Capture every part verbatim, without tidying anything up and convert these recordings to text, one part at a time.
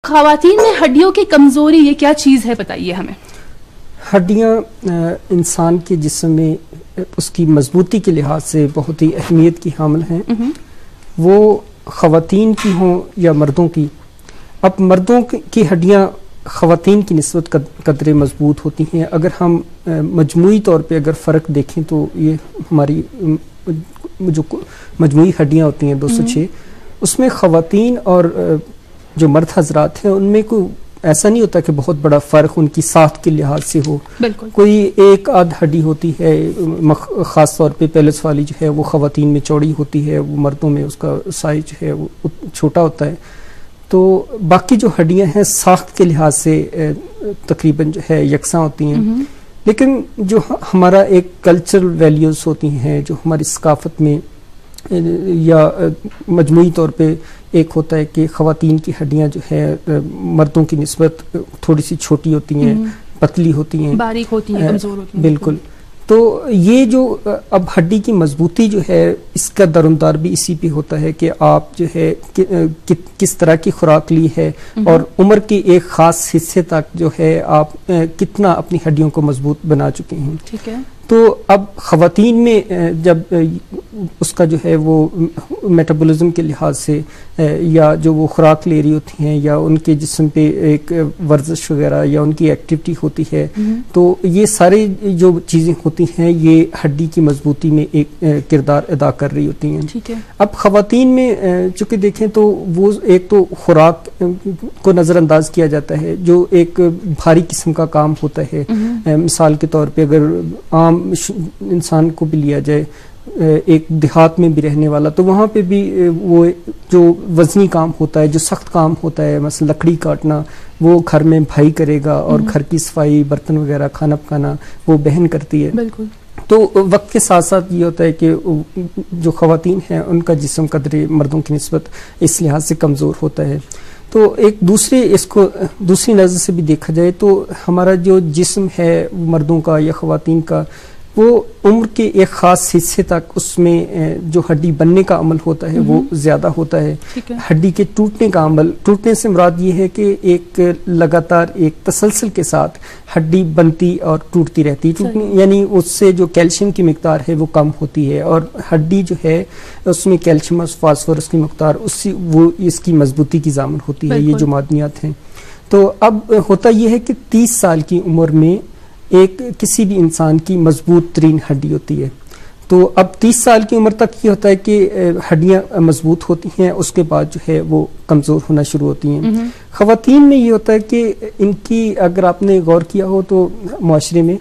خواتین میں ہڈیوں کی کمزوری یہ کیا چیز ہے، بتائیے ہمیں. ہڈیاں انسان کے جسم میں اس کی مضبوطی کے لحاظ سے بہت ہی اہمیت کی حامل ہیں، وہ خواتین کی ہوں یا مردوں کی. اب مردوں کی ہڈیاں خواتین کی نسبت قدرے مضبوط ہوتی ہیں. اگر ہم مجموعی طور پہ اگر فرق دیکھیں تو یہ ہماری جو مجموعی ہڈیاں ہوتی ہیں دو سو چھ، اس میں خواتین اور جو مرد حضرات ہیں ان میں کوئی ایسا نہیں ہوتا کہ بہت بڑا فرق ان کی ساخت کے لحاظ سے ہو. بالکل. کوئی ایک آدھ ہڈی ہوتی ہے خاص طور پہ پیلس والی جو ہے وہ خواتین میں چوڑی ہوتی ہے، وہ مردوں میں اس کا سائز جو ہے وہ چھوٹا ہوتا ہے. تو باقی جو ہڈیاں ہیں ساخت کے لحاظ سے تقریباً جو ہے یکساں ہوتی ہیں. لیکن جو ہمارا ایک کلچرل ویلیوز ہوتی ہیں، جو ہماری ثقافت میں یا مجموعی طور پہ ایک ہوتا ہے کہ خواتین کی ہڈیاں جو ہے مردوں کی نسبت تھوڑی سی چھوٹی ہوتی ہیں، پتلی ہوتی ہیں، باریک ہوتی ہیں، کمزور ہوتی ہیں. بالکل. تو یہ جو اب ہڈی کی مضبوطی جو ہے اس کا درمدار بھی اسی پہ ہوتا ہے کہ آپ جو ہے کس طرح کی خوراک لی ہے اور عمر کے ایک خاص حصے تک جو ہے آپ کتنا اپنی ہڈیوں کو مضبوط بنا چکے ہیں. ٹھیک ہے. تو اب خواتین میں جب اس کا جو ہے وہ میٹابولزم کے لحاظ سے یا جو وہ خوراک لے رہی ہوتی ہیں یا ان کے جسم پہ ایک ورزش وغیرہ یا ان کی ایکٹیویٹی ہوتی ہے، تو یہ سارے جو چیزیں ہوتی ہیں یہ ہڈی کی مضبوطی میں ایک کردار ادا کر رہی ہوتی ہیں. ٹھیک ہے. اب خواتین میں چونکہ دیکھیں تو وہ ایک تو خوراک کو نظر انداز کیا جاتا ہے جو ایک بھاری قسم کا کام ہوتا ہے. مثال کے طور پہ اگر عام انسان کو بھی لیا جائے، ایک دیہات میں بھی رہنے والا، تو وہاں پہ بھی وہ جو وزنی کام ہوتا ہے، جو سخت کام ہوتا ہے، مثلا لکڑی کاٹنا، وہ گھر میں بھائی کرے گا اور گھر کی صفائی، برتن وغیرہ، کھانا پکانا وہ بہن کرتی ہے. بالکل. تو وقت کے ساتھ ساتھ یہ ہوتا ہے کہ جو خواتین ہیں ان کا جسم قدرے مردوں کی نسبت اس لحاظ سے کمزور ہوتا ہے. تو ایک دوسرے اس کو دوسری نظر سے بھی دیکھا جائے تو ہمارا جو جسم ہے مردوں کا یا خواتین کا، وہ عمر کے ایک خاص حصے تک اس میں جو ہڈی بننے کا عمل ہوتا ہے وہ زیادہ ہوتا ہے. ہڈی کے ٹوٹنے کا عمل، ٹوٹنے سے مراد یہ ہے کہ ایک لگاتار ایک تسلسل کے ساتھ ہڈی بنتی اور ٹوٹتی رہتی، یعنی اس سے جو کیلشیم کی مقدار ہے وہ کم ہوتی ہے اور ہڈی جو ہے اس میں کیلشیم اور فاسفورس کی مقدار اس وہ اس کی مضبوطی کی ضامن ہوتی ہے. یہ جو معدنیات ہیں، تو اب ہوتا یہ ہے کہ تیس سال کی عمر میں ایک کسی بھی انسان کی مضبوط ترین ہڈی ہوتی ہے. تو اب تیس سال کی عمر تک یہ ہوتا ہے کہ ہڈیاں مضبوط ہوتی ہیں، اس کے بعد جو ہے وہ کمزور ہونا شروع ہوتی ہیں. خواتین میں یہ ہوتا ہے کہ ان کی اگر آپ نے غور کیا ہو تو معاشرے میں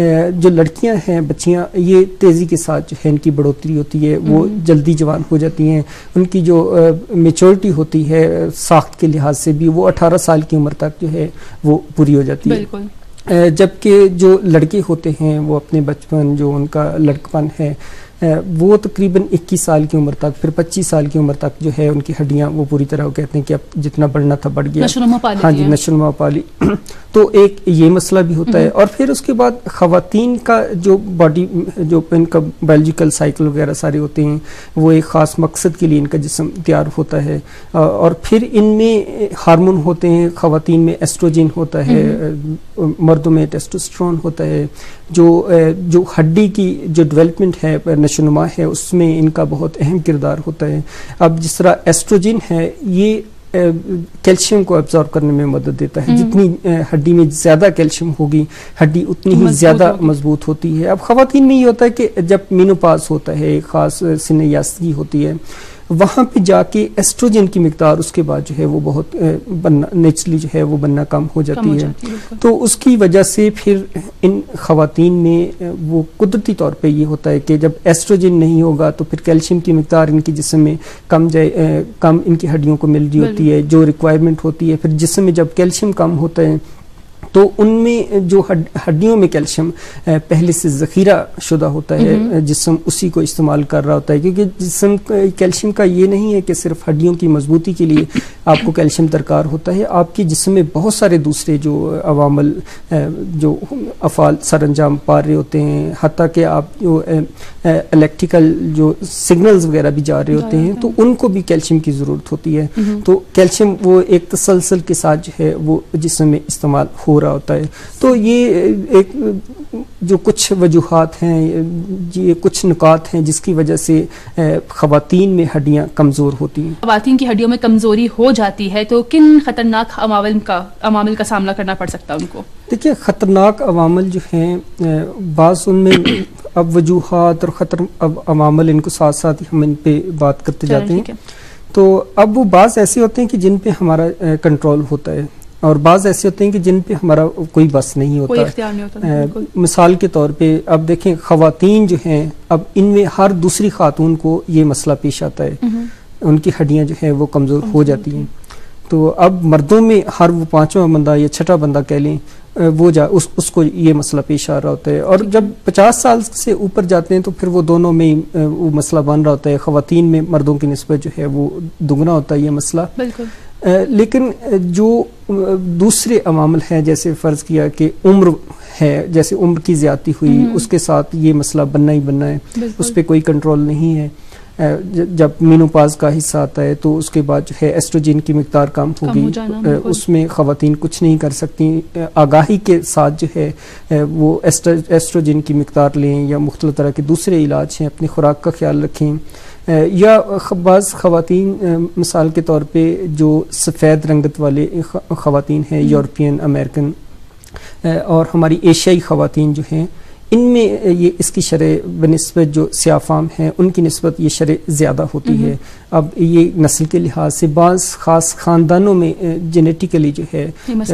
جو لڑکیاں ہیں، بچیاں، یہ تیزی کے ساتھ جو ہے ان کی بڑھوتری ہوتی ہے، وہ جلدی جوان ہو جاتی ہیں. ان کی جو میچورٹی ہوتی ہے ساخت کے لحاظ سے بھی وہ اٹھارہ سال کی عمر تک جو ہے وہ پوری ہو جاتی ہے. بالکل. جبکہ جو لڑکے ہوتے ہیں وہ اپنے بچپن، جو ان کا لڑکپن ہے، وہ تقریباً اکیس سال کی عمر تک، پھر پچیس سال کی عمر تک جو ہے ان کی ہڈیاں وہ پوری طرح کہتے ہیں کہ اب جتنا بڑھنا تھا بڑھ گیا. ہاں جی، نشو نما پا لی. تو ایک یہ مسئلہ بھی ہوتا ہے. اور پھر اس کے بعد خواتین کا جو باڈی، جو ان کا بایولوجیکل سائیکل وغیرہ سارے ہوتے ہیں، وہ ایک خاص مقصد کے لیے ان کا جسم تیار ہوتا ہے. اور پھر ان میں ہارمون ہوتے ہیں. خواتین میں ایسٹروجن ہوتا ہے، مردوں میں ٹیسٹوسٹرون ہوتا ہے. جو جو ہڈی کی جو ڈیولپمنٹ ہے، نشو نما ہے، اس میں ان کا بہت اہم کردار ہوتا ہے. اب جس طرح ایسٹروجن ہے یہ کیلشیم کو ابزارب کرنے میں مدد دیتا ہے. جتنی ہڈی میں زیادہ کیلشیم ہوگی ہڈی اتنی ہی زیادہ مضبوط ہوتی ہے. اب خواتین میں یہ ہوتا ہے کہ جب مینوپاز ہوتا ہے، خاص سن یاستگی ہوتی ہے، وہاں پہ جا کے ایسٹروجن کی مقدار اس کے بعد جو ہے وہ بہت بننا نیچرلی جو ہے وہ بننا کم ہو جاتی ہے. تو اس کی وجہ سے پھر ان خواتین میں وہ قدرتی طور پہ یہ ہوتا ہے کہ جب ایسٹروجن نہیں ہوگا تو پھر کیلشیم کی مقدار ان کے جسم میں کم جائے کم ان کی ہڈیوں کو مل رہی ہوتی ہے جو ریکوائرمنٹ ہوتی ہے. پھر جسم میں جب کیلشیم کم ہوتا ہے تو ان میں جو ہڈیوں میں کیلشیم پہلے سے ذخیرہ شدہ ہوتا ہے، جسم اسی کو استعمال کر رہا ہوتا ہے، کیونکہ جسم کیلشیم کا یہ نہیں ہے کہ صرف ہڈیوں کی مضبوطی کے لیے آپ کو کیلشیم درکار ہوتا ہے، آپ کے جسم میں بہت سارے دوسرے جو عوامل جو افعال سر انجام پا رہے ہوتے ہیں، حتیٰ کہ آپ جو الیکٹریکل جو سگنلز وغیرہ بھی جا رہے ہوتے ہیں تو ان کو بھی کیلشیم کی ضرورت ہوتی ہے۔ تو کیلشیم وہ ایک تسلسل کے ساتھ جو ہے وہ جسم میں استعمال ہو رہا ہوتا ہے۔ تو یہ ایک جو کچھ وجوہات ہیں، یہ کچھ نکات ہیں جس کی وجہ سے خواتین میں ہڈیاں کمزور ہوتی ہیں۔ خواتین کی ہڈیوں میں کمزوری ہو جاتی ہے تو کن خطرناک عوامل کا عوامل کا سامنا کرنا پڑ سکتا ہے ان کو؟ دیکھیے، خطرناک عوامل جو ہیں بعض ان میں اب وجوہات اور خطر اب عوامل ان کو ساتھ ساتھ ہم ان پہ بات کرتے جاتے ہیں۔ تو اب وہ بعض ایسے ہوتے ہیں کہ جن پہ ہمارا کنٹرول ہوتا ہے، اور بعض ایسے ہوتے ہیں کہ جن پہ ہمارا کوئی بس نہیں ہوتا، کوئی اختیار نہیں ہوتا۔ مثال کے طور پہ اب دیکھیں، خواتین جو ہیں اب ان میں ہر دوسری خاتون کو یہ مسئلہ پیش آتا ہے، ان کی ہڈیاں جو ہیں وہ کمزور ہو جاتی ہیں۔ تو اب مردوں میں ہر وہ پانچواں بندہ یا چھٹا بندہ کہہ لیں وہ جا اس, اس کو یہ مسئلہ پیش آ رہا ہوتا ہے، اور جب پچاس سال سے اوپر جاتے ہیں تو پھر وہ دونوں میں وہ مسئلہ بن رہا ہوتا ہے۔ خواتین میں مردوں کی نسبت جو ہے وہ دگنا ہوتا ہے یہ مسئلہ۔ بالکل۔ لیکن جو دوسرے عوامل ہیں، جیسے فرض کیا کہ عمر ہے، جیسے عمر کی زیادتی ہوئی، اس کے ساتھ یہ مسئلہ بننا ہی بننا ہے، اس پہ کوئی کنٹرول نہیں ہے۔ جب مینوپاز کا حصہ آتا ہے تو اس کے بعد جو ہے ایسٹروجن کی مقدار کم ہوگی، اس میں خواتین کچھ نہیں کر سکتی۔ آگاہی کے ساتھ جو ہے وہ ایسٹروجن کی مقدار لیں یا مختلف طرح کے دوسرے علاج ہیں، اپنی خوراک کا خیال رکھیں۔ یا بعض خواتین مثال کے طور پہ جو سفید رنگت والے خواتین ہیں، یورپین امریکن اور ہماری ایشیائی خواتین جو ہیں، ان میں یہ اس کی شرح بنسبت جو سیاہ فام ہیں ان کی نسبت یہ شرح زیادہ ہوتی ہے۔ اب یہ نسل کے لحاظ سے بعض خاص خاندانوں میں جینیٹیکلی جو ہے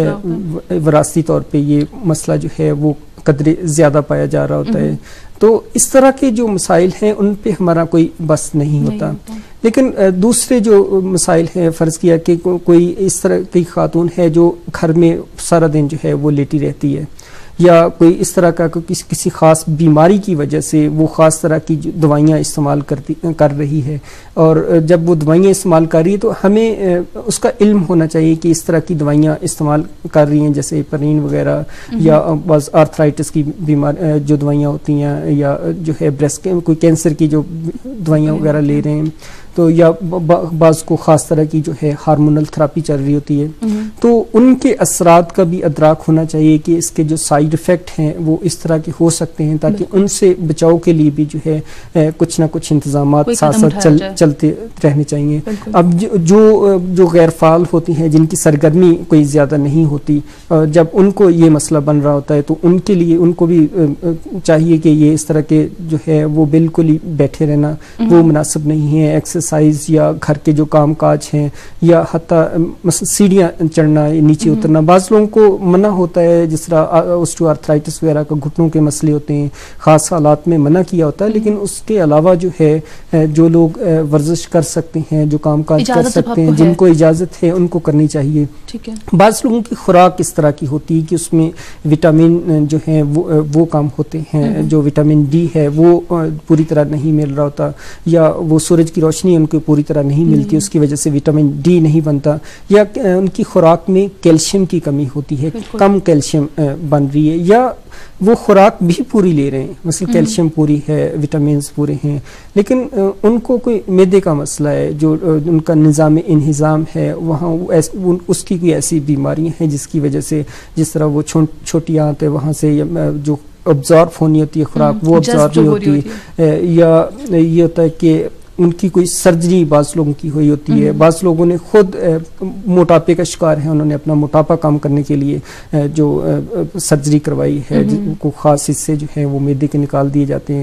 وراثتی طور پہ یہ مسئلہ جو ہے وہ قدرے زیادہ پایا جا رہا ہوتا ہے۔ تو اس طرح کے جو مسائل ہیں ان پہ ہمارا کوئی بس نہیں ہوتا۔ لیکن دوسرے جو مسائل ہیں، فرض کیا کہ کوئی اس طرح کی خاتون ہے جو گھر میں سارا دن جو ہے وہ لیٹی رہتی ہے، یا کوئی اس طرح کا کسی کسی خاص بیماری کی وجہ سے وہ خاص طرح کی دوائیاں استعمال کرتی کر رہی ہے، اور جب وہ دوائیاں استعمال کر رہی ہے تو ہمیں اس کا علم ہونا چاہیے کہ اس طرح کی دوائیاں استعمال کر رہی ہیں، جیسے پرین وغیرہ یا بعض آرتھرائٹس کی بیمار جو دوائیاں ہوتی ہیں، یا جو ہے بریسٹ کوئی کینسر کی جو دوائیاں وغیرہ لے رہے ہیں، تو یا بعض کو خاص طرح کی جو ہے ہارمونل تھراپی چل رہی ہوتی ہے، تو ان کے اثرات کا بھی ادراک ہونا چاہیے کہ اس کے جو سائیڈ افیکٹ ہیں وہ اس طرح کے ہو سکتے ہیں، تاکہ ان سے بچاؤ کے لیے بھی جو ہے کچھ نہ کچھ انتظامات ساتھ ساتھ چل چلتے رہنے چاہیے۔ اب جو جو غیر فعال ہوتی ہیں، جن کی سرگرمی کوئی زیادہ نہیں ہوتی، جب ان کو یہ مسئلہ بن رہا ہوتا ہے تو ان کے لیے ان کو بھی چاہیے کہ یہ اس طرح کے جو ہے وہ بالکل ہی بیٹھے رہنا وہ مناسب نہیں ہے۔ ایکسرسائز یا گھر کے جو کام کاج ہیں، یا حتیٰ سیڑھیاں چڑھنا، نیچے اترنا، بعض لوگوں کو منع ہوتا ہے، جس طرح اوسٹیو آرتھرائٹس وغیرہ کا گھٹنوں کے مسئلے ہوتے ہیں، خاص حالات میں منع کیا ہوتا ہے، لیکن اس کے علاوہ جو ہے جو لوگ ورزش کر سکتے ہیں، جو کام کاج کر سکتے ہیں، جن کو اجازت ہے ان کو کرنی چاہیے۔ بعض لوگوں کی خوراک اس طرح کی ہوتی ہے کہ اس میں وٹامن جو ہیں وہ کم ہوتے ہیں، جو وٹامن ڈی ہے وہ پوری طرح نہیں مل رہا ہوتا، یا وہ سورج کی روشنی ان کو پوری طرح نہیں ملتی، اس کی وجہ سے وٹامن ڈی نہیں بنتا، یا ان کی خوراک میں کیلشیم کی کمی ہوتی ہے، کم کیلشیم بن رہی ہے، یا وہ خوراک بھی پوری لے رہے ہیں، مثلا کیلشیم پوری ہے، وٹامنز پورے ہیں، لیکن ان کو کوئی معدے کا مسئلہ ہے، جو ان کا نظام انہضام ہے وہاں اس کی کوئی ایسی بیماریاں ہیں جس کی وجہ سے، جس طرح وہ چھوٹی آنت ہے وہاں سے جو ابزارب ہونی ہوتی ہے خوراک وہ ابزارب نہیں ہوتی، یا یہ ہوتا ہے کہ ان کی کوئی سرجری بعض لوگوں کی ہوئی ہوتی ہے، بعض لوگوں نے خود موٹاپے کا شکار ہیں، انہوں نے اپنا موٹاپا کم کرنے کے لیے جو سرجری کروائی ہے، کو خاص حصے جو ہیں وہ معدے کے نکال دیے جاتے ہیں،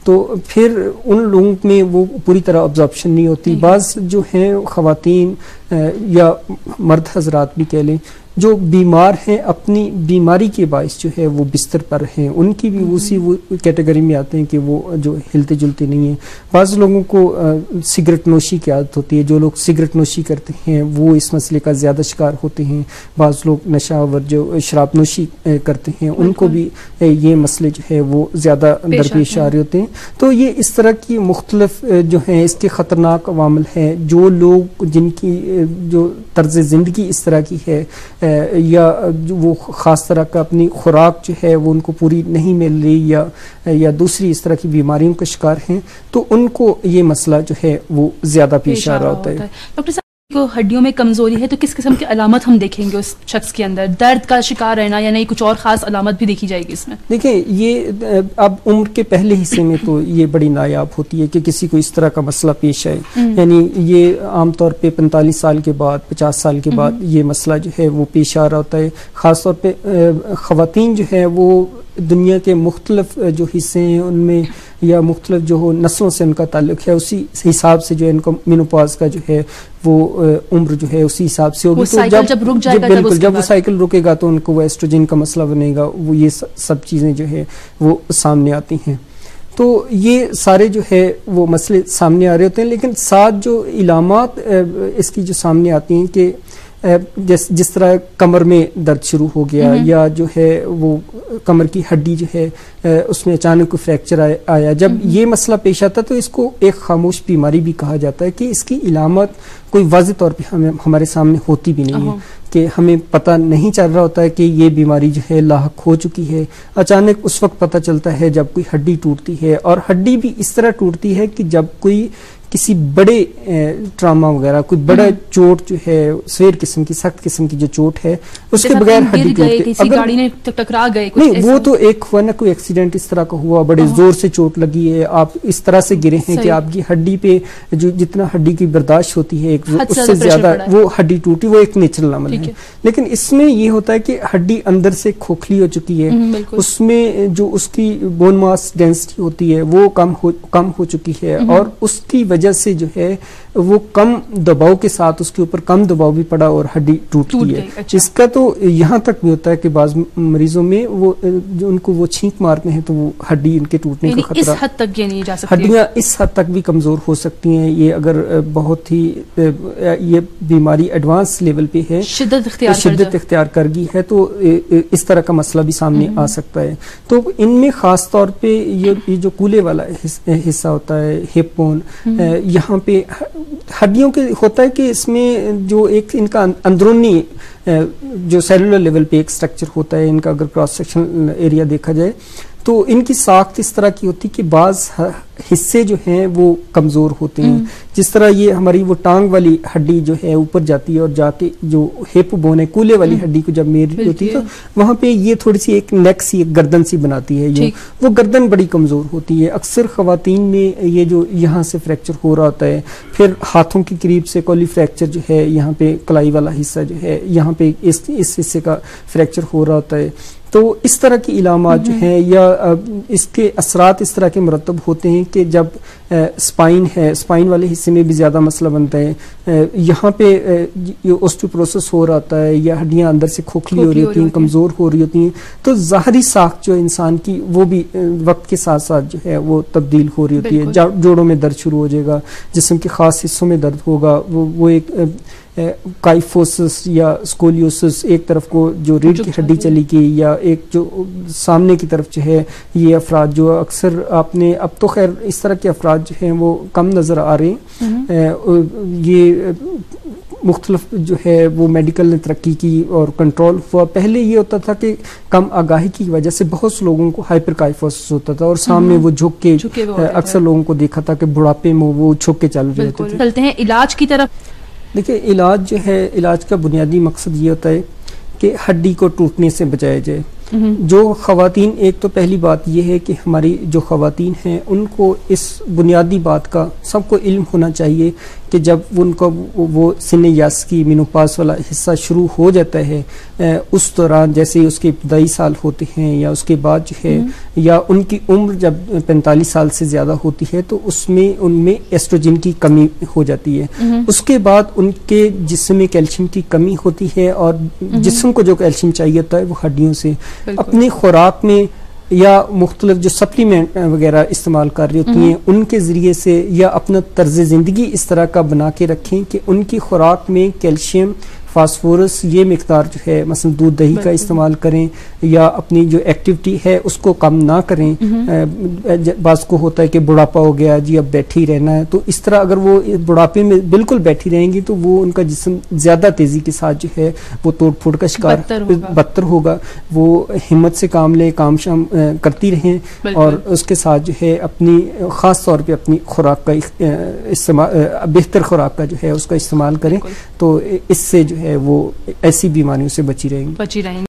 تو پھر ان لوگوں میں وہ پوری طرح ابزارپشن نہیں ہوتی. بعض جو ہیں خواتین یا مرد حضرات بھی کہہ لیں جو بیمار ہیں اپنی بیماری کے باعث جو ہے وہ بستر پر ہیں, ان کی بھی اسی وہ کیٹیگری میں آتے ہیں کہ وہ جو ہلتے جلتے نہیں ہیں. بعض لوگوں کو سگریٹ نوشی کی عادت ہوتی ہے, جو لوگ سگریٹ نوشی کرتے ہیں وہ اس مسئلے کا زیادہ شکار ہوتے ہیں. بعض لوگ نشہ آور جو شراب نوشی کرتے ہیں ان کو بھی یہ مسئلے جو ہے وہ زیادہ درپیش آ رہے ہوتے ہیں. تو یہ اس طرح کی مختلف جو ہیں اس کے خطرناک عوامل ہیں. جو لوگ جن کی جو طرز زندگی اس طرح کی ہے یا وہ خاص طرح کا اپنی خوراک جو ہے وہ ان کو پوری نہیں مل رہی یا یا دوسری اس طرح کی بیماریوں کا شکار ہیں, تو ان کو یہ مسئلہ جو ہے وہ زیادہ پیش آ رہا ہوتا ہے. ڈاکٹر صاحب کو ہڈیوں میں کمزوری ہے تو کس قسم کی علامت ہم دیکھیں گے اس شخص کے اندر؟ درد کا شکار رہنا یا نہیں کچھ اور خاص علامت بھی دیکھی جائے گی اس میں؟ دیکھیں یہ اب عمر کے پہلے حصے میں تو یہ بڑی نایاب ہوتی ہے کہ کسی کو اس طرح کا مسئلہ پیش آئے. یعنی یہ عام طور پہ پینتالیس سال کے بعد پچاس سال کے بعد یہ مسئلہ جو ہے وہ پیش آ رہا ہوتا ہے. خاص طور پہ خواتین جو ہے وہ دنیا کے مختلف جو حصے ہیں ان میں یا مختلف جو نسلوں سے ان کا تعلق ہے اسی حساب سے جو ان کو مینوپاز کا جو ہے وہ عمر جو ہے اسی حساب سے ہوگی. تو جب جب رک جائے گا بالکل جب وہ سائیکل رکے گا تو ان کو وہ ایسٹروجن کا مسئلہ بنے گا, وہ یہ سب چیزیں جو ہے وہ سامنے آتی ہیں. تو یہ سارے جو ہے وہ مسئلے سامنے آ رہے ہوتے ہیں. لیکن ساتھ جو علامات اس کی جو سامنے آتی ہیں کہ جس جس طرح کمر میں درد شروع ہو گیا یا جو ہے وہ کمر کی ہڈی جو ہے اس میں اچانک کوئی فریکچر آیا, جب یہ مسئلہ پیش آتا ہے تو اس کو ایک خاموش بیماری بھی کہا جاتا ہے کہ اس کی علامت کوئی واضح طور پہ ہمیں ہمارے سامنے ہوتی بھی نہیں ہے, کہ ہمیں پتہ نہیں چل رہا ہوتا ہے کہ یہ بیماری جو ہے لاحق ہو چکی ہے. اچانک اس وقت پتہ چلتا ہے جب کوئی ہڈی ٹوٹتی ہے, اور ہڈی بھی اس طرح ٹوٹتی ہے کہ جب کوئی کسی بڑے ٹراما وغیرہ کوئی بڑا چوٹ جو ہے سویر قسم کی سخت قسم کی جو چوٹ ہے اس کے بغیر ہڈی ٹوٹتی, اگر گاڑی نے ٹکرا گئے نہیں وہ تو ایک ہوا نا کوئی ایکسیڈنٹ اس طرح کا ہوا, بڑے زور سے چوٹ لگی ہے, آپ اس طرح سے گرے ہیں کہ آپ کی ہڈی پہ جو جتنا ہڈی کی برداشت ہوتی ہے اس سے زیادہ وہ ہڈی ٹوٹی, وہ ایک نیچرل عمل ہے. لیکن اس میں یہ ہوتا ہے کہ ہڈی اندر سے کھوکھلی ہو چکی ہے, اس میں جو اس کی بون ماس ڈینسٹی ہوتی ہے وہ کم ہو کم ہو چکی ہے, اور اس کی وجہ سے جو ہے وہ کم دباؤ کے ساتھ اس کے اوپر کم دباؤ بھی پڑا اور ہڈی ٹوٹتی ہے. اچھا. اس کا تو یہاں تک بھی ہوتا ہے کہ بعض مریضوں میں وہ جو ان کو وہ چھینک مارتے ہیں تو وہ ہڈی ان کے ٹوٹنے کا خطرہ, اس حد تک یہ نہیں جا سکتی, ہڈیاں اس حد تک بھی کمزور ہو سکتی ہیں. یہ اگر بہت ہی یہ بیماری ایڈوانس لیول پہ ہے, شدت اختیار شدت اختیار کر گئی ہے, تو اس طرح کا مسئلہ بھی سامنے آ سکتا ہے. تو ان میں خاص طور پہ یہ جو کولے والا حصہ ہوتا ہے ہپ بون, یہاں پہ ہڈیوں کے ہوتا ہے کہ اس میں جو ایک ان کا اندرونی جو سیلولر لیول پہ ایک سٹرکچر ہوتا ہے, ان کا اگر کراس سیکشن ایریا دیکھا جائے تو ان کی ساخت اس طرح کی ہوتی ہے کہ بعض حصے جو ہیں وہ کمزور ہوتے ہیں. جس طرح یہ ہماری وہ ٹانگ والی ہڈی جو ہے اوپر جاتی ہے اور جا کے جو ہپ بون ہے کولے والی ہڈی کو جب میل رہی ہوتی ہے تو وہاں پہ یہ تھوڑی سی ایک نیک سی ایک گردن سی بناتی ہے, یہ وہ گردن بڑی کمزور ہوتی ہے. اکثر خواتین میں یہ جو یہاں سے فریکچر ہو رہا ہوتا ہے, پھر ہاتھوں کے قریب سے کولی فریکچر جو ہے یہاں پہ کلائی والا حصہ جو ہے یہاں پہ اس اس حصے کا فریکچر ہو رہا ہوتا ہے. تو اس طرح کی علامات جو ہیں یا اس کے اثرات اس طرح کے مرتب ہوتے ہیں کہ جب اسپائن ہے, اسپائن والے حصے میں بھی زیادہ مسئلہ بنتا ہے, یہاں پہ اوسٹیوپروسس ہو رہا ہوتا ہے یا ہڈیاں اندر سے کھوکھلی ہو رہی ہوتی ہیں, کمزور ہو رہی ہوتی ہیں, تو ظاہری ساخت جو انسان کی وہ بھی وقت کے ساتھ ساتھ جو ہے وہ تبدیل ہو رہی ہوتی ہے. جوڑوں میں درد شروع ہو جائے گا, جسم کے خاص حصوں میں درد ہوگا, وہ وہ ایک کائفوسس یا سکولیوسس, ایک طرف کو جو ریڑھ کی ہڈی چلی گئی یا ایک جو سامنے کی طرف جو ہے, یہ افراد جو اکثر آپ نے اب تو خیر اس طرح کے افراد جو ہیں وہ کم نظر آ رہے ہیں. یہ مختلف جو ہے وہ میڈیکل نے ترقی کی اور کنٹرول ہوا. پہلے یہ ہوتا تھا کہ کم آگاہی کی وجہ سے بہت سے لوگوں کو ہائپر کائفوسس ہوتا تھا اور سامنے وہ جھک کے اکثر لوگوں کو دیکھا تھا کہ بڑھاپے میں وہ جھک کے چل رہے تھے. چلتے ہیں علاج کی طرف. دیکھیں علاج جو ہے, علاج کا بنیادی مقصد یہ ہوتا ہے کہ ہڈی کو ٹوٹنے سے بچایا جائے. جو خواتین, ایک تو پہلی بات یہ ہے کہ ہماری جو خواتین ہیں ان کو اس بنیادی بات کا سب کو علم ہونا چاہیے کہ جب ان کو وہ سن یاس کی مینوپاز والا حصہ شروع ہو جاتا ہے اس دوران جیسے اس کے ابتدائی سال ہوتے ہیں یا اس کے بعد جو ہے یا ان کی عمر جب پینتالیس سال سے زیادہ ہوتی ہے تو اس میں ان میں ایسٹروجن کی کمی ہو جاتی ہے. اس کے بعد ان کے جسم میں کیلشیم کی کمی ہوتی ہے اور جسم کو جو کیلشیم چاہیے ہوتا ہے وہ ہڈیوں سے اپنی خوراک میں یا مختلف جو سپلیمنٹ وغیرہ استعمال کر رہی ہوتی ہیں ان کے ذریعے سے یا اپنا طرز زندگی اس طرح کا بنا کے رکھیں کہ ان کی خوراک میں کیلشیم فاسفورس یہ مقدار جو ہے مثلا دودھ دہی کا استعمال کریں یا اپنی جو ایکٹیویٹی ہے اس کو کم نہ کریں. بعض کو ہوتا ہے کہ بڑھاپا ہو گیا جی اب بیٹھی رہنا ہے تو اس طرح اگر وہ بڑھاپے میں بالکل بیٹھی رہیں گی تو وہ ان کا جسم زیادہ تیزی کے ساتھ جو ہے وہ توڑ پھوڑ کا شکار بدتر ہوگا. وہ ہمت سے کام لیں کام شام کرتی رہیں اور اس کے ساتھ جو ہے اپنی خاص طور پہ اپنی خوراک کا استعمال بہتر خوراک کا جو ہے اس کا استعمال کریں تو اس سے جو ہے وہ ایسی بیماریوں سے بچی رہیں گی.